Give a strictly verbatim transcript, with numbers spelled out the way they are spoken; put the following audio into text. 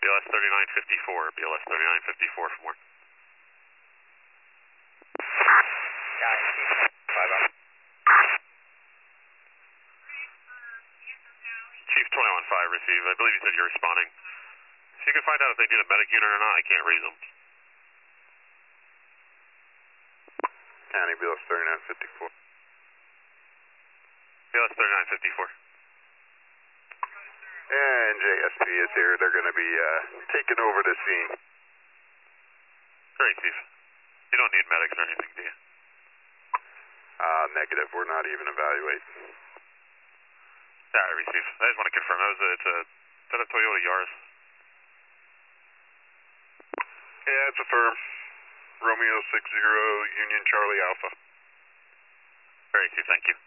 B L S thirty-nine fifty-four, B L S thirty-nine fifty-four for more. Got it, five up. Chief twenty-one five received. I believe you said you're responding. If you can find out if they need a medic unit or not, I can't read them. County B L S thirty-nine fifty-four. B L S thirty-nine fifty-four. And J S P is here. They're going to be uh, taking over the scene. Great, Chief. You don't need medics or anything, do you? Uh, negative. We're not even evaluating. Yeah, I received. I just want to confirm. That was a, it's a, is that a Toyota Yaris? Yeah, it's a firm. Romeo six zero Union Charlie Alpha. Great, Chief. Thank you.